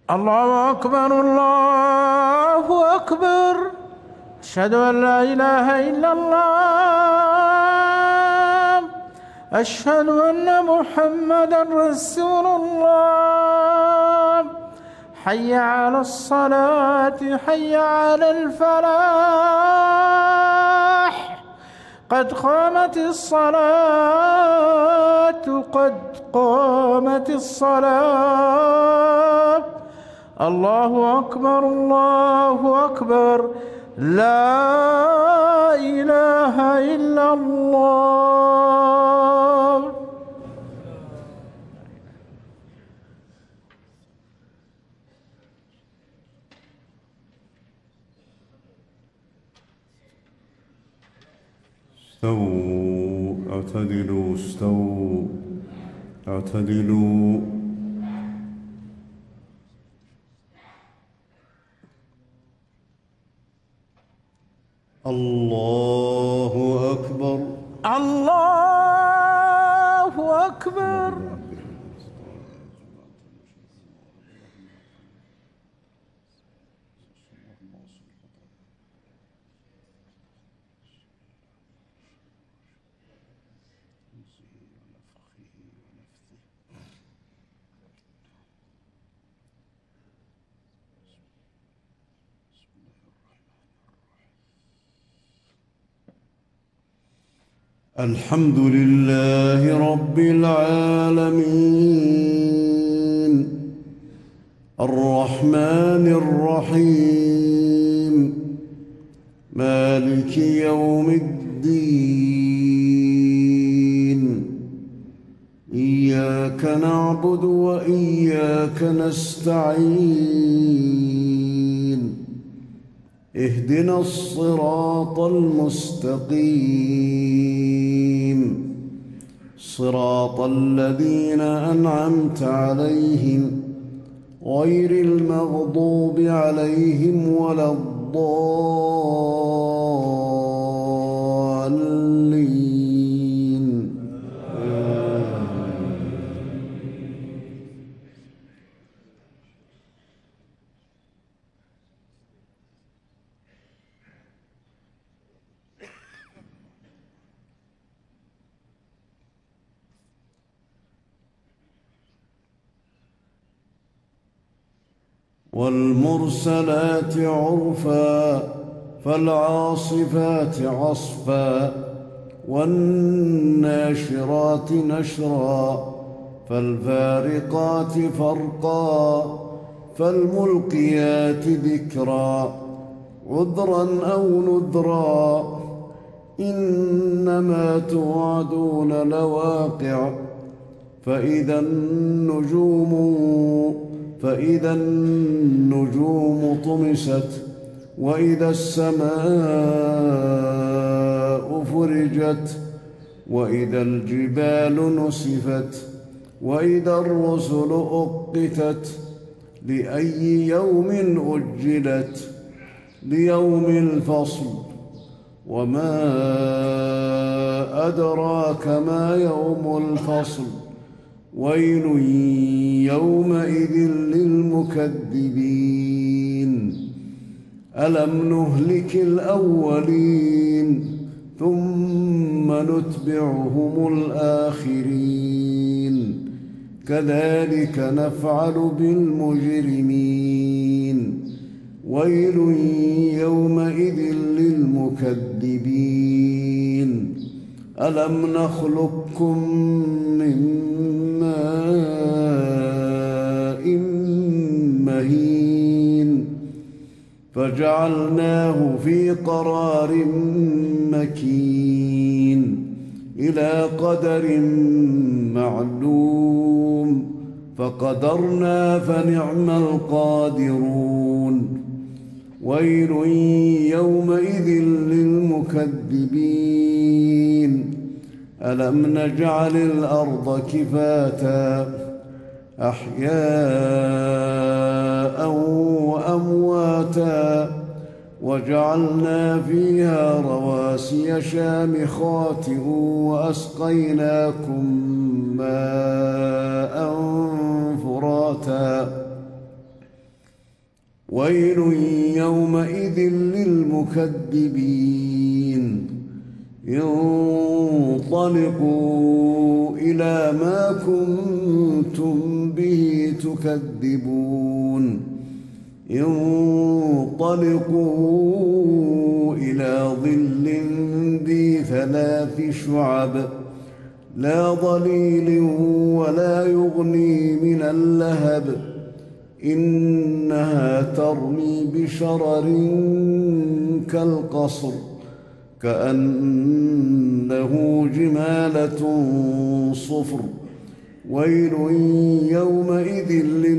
الله أكبر الله أكبر. أشهد أن لا إله إلا الله. أشهد أن محمدا رسول الله. حي على الصلاة حي على الفلاح. قد قامت الصلاة قد قامت الصلاة. الله أكبر الله أكبر. لا إله إلا الله. استووا اعتدلوا استووا اعتدلوا. الله أكبر الله أكبر. الحمد لله رب العالمين الرحمن الرحيم مالك يوم الدين. إياك نعبد وإياك نستعين. اهدنا الصراط المستقيم صراط الذين أنعمت عليهم غير المغضوب عليهم ولا الضالين. والمرسلات عرفا فالعاصفات عصفا والناشرات نشرا فالفارقات فرقا فالملقيات ذكرا عذرا أو نذرا. إنما توعدون لواقع. فإذا النجوم طمست وإذا السماء فرجت وإذا الجبال نسفت وإذا الرسل أقتت لأي يوم أجلت ليوم الفصل. وما أدراك ما يوم الفصل. ويل يومئذ للمكذبين. ألم نهلك الأولين ثم نتبعهم الآخرين كذلك نفعل بالمجرمين. ويل يومئذ للمكذبين. ألم نخلقكم من ماء مهين فجعلناه في قرار مكين إلى قدر معلوم فقدرنا فنعم القادرون. ويل يومئذ للمكذبين. ألم نجعل الأرض كفاتا أحياء وأمواتا وجعلنا فيها رواسي شامخات وأسقيناكم ماء فراتا ويل يومئذ للمكذبين انطلقوا إلى ما كنتم به تكذبون انطلقوا إلى ظل ذي 3 شعب لا ظليل ولا يغني من اللهب إنها ترمي بشرر كالقصر كأنه جمالة صفر ويل يومئذ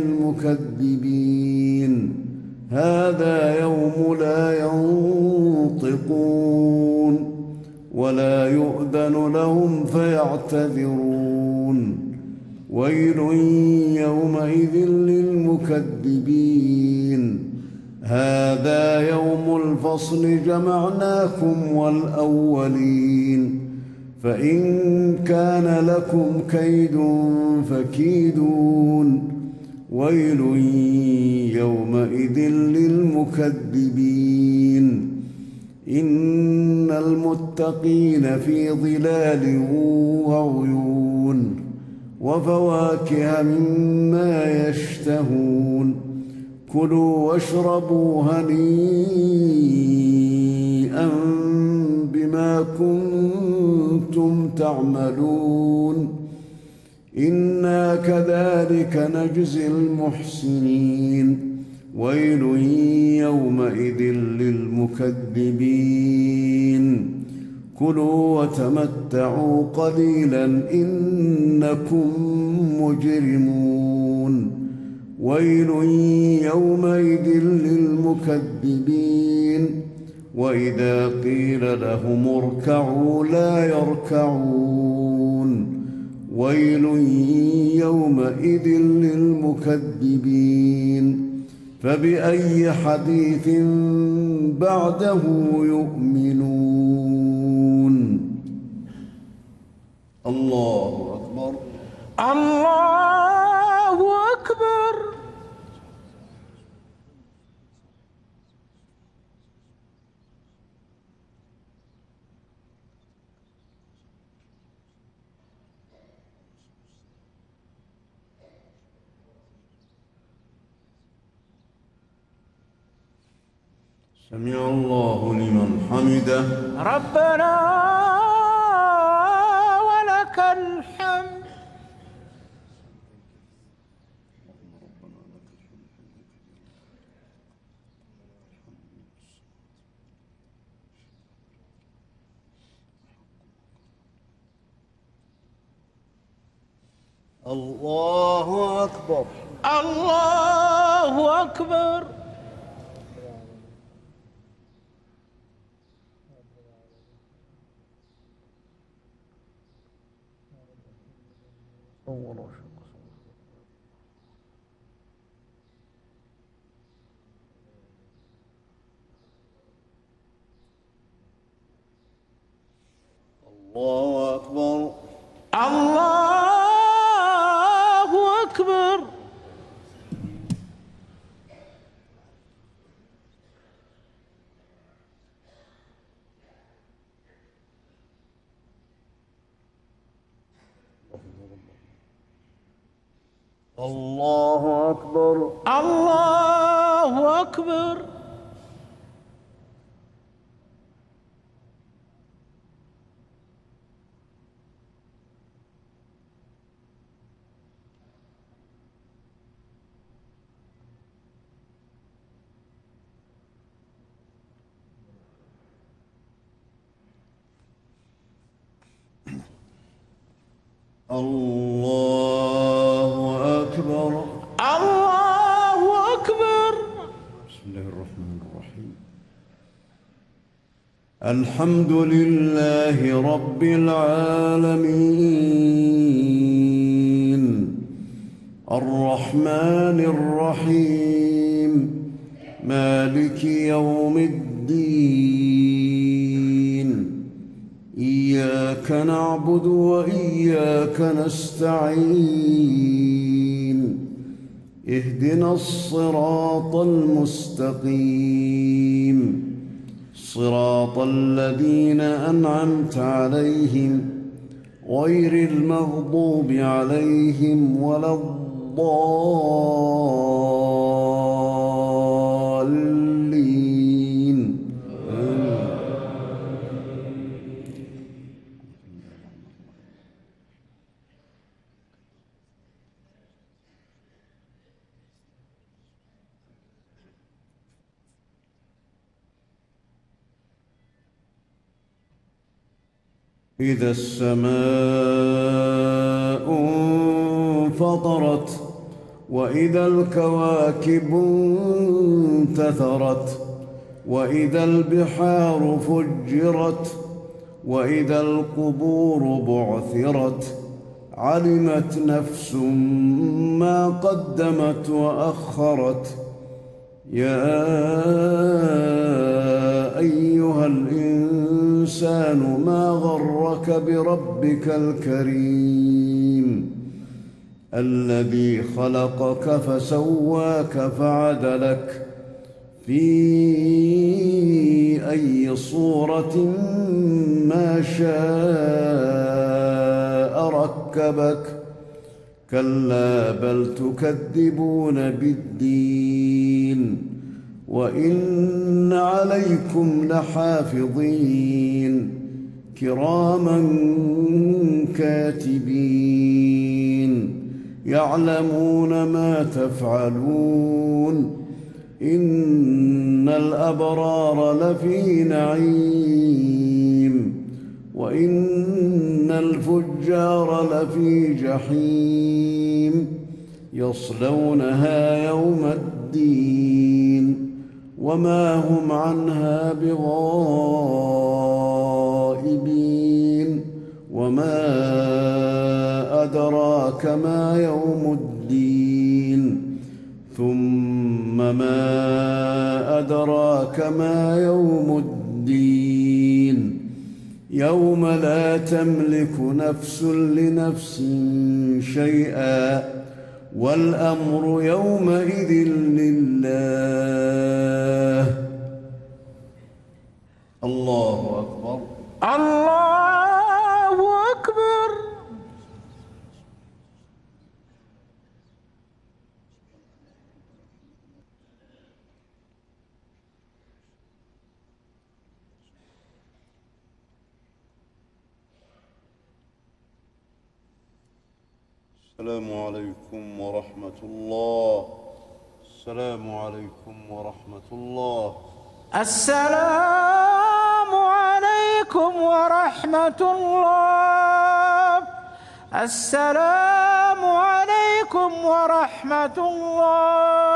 للمكذبين هذا يوم لا ينطقون ولا يؤذن لهم فيعتذرون ويل يومئذ للمكذبين هذا يوم الفصل جمعناكم والأولين فإن كان لكم كيد فكيدون ويل يومئذ للمكذبين إن المتقين في ظلال وعيون وفواكه مما يشتهون كلوا واشربوا هنيئا بما كنتم تعملون إنا كذلك نجزي المحسنين ويل يومئذ للمكذبين كلوا وتمتعوا قليلا إنكم مجرمون ويل يومئذ للمكذبين وإذا قيل لهم اركعوا لا يركعون ويل يومئذ للمكذبين فبأي حديث بعده يؤمنون الله أكبر الله أكبر سمع الله لمن حمده ربنا ولك الحمد الله أكبر الله أكبر الله أكبر الله أكبر الله أكبر الله أكبر الله أكبر الله أكبر بسم الله الرحمن الرحيم الحمد لله رب العالمين الرحمن الرحيم مالك يوم الدين إياك نعبد وإياك نستعين اهدنا الصراط المستقيم صراط الذين أنعمت عليهم غير المغضوب عليهم ولا الضالين. إذا السماء انفطرت وإذا الكواكب انتثرت وإذا البحار فجرت وإذا القبور بعثرت علمت نفس ما قدمت وأخرت. يا أيها الإنسان ما غرك بربك الكريم الذي خلقك فسواك فعدلك في أي صورة ما شاء ركبك. كلا بل تكذبون بالدين وإن عليكم لحافظين كراما كاتبين يعلمون ما تفعلون. إن الأبرار لفي نعيم وإن الفجار لفي جحيم يصلونها يوم الدين وما هم عنها بغائبين. وما أدراك ما يوم الدين ثم ما أدراك ما يوم الدين يوم لا تملك نفس لنفس شيئا والأمر يومئذ لله. الله أكبر. الله أكبر. السلام عليكم ورحمة الله. السلام عليكم ورحمة الله. السلام عليكم ورحمة الله. السلام عليكم ورحمة الله.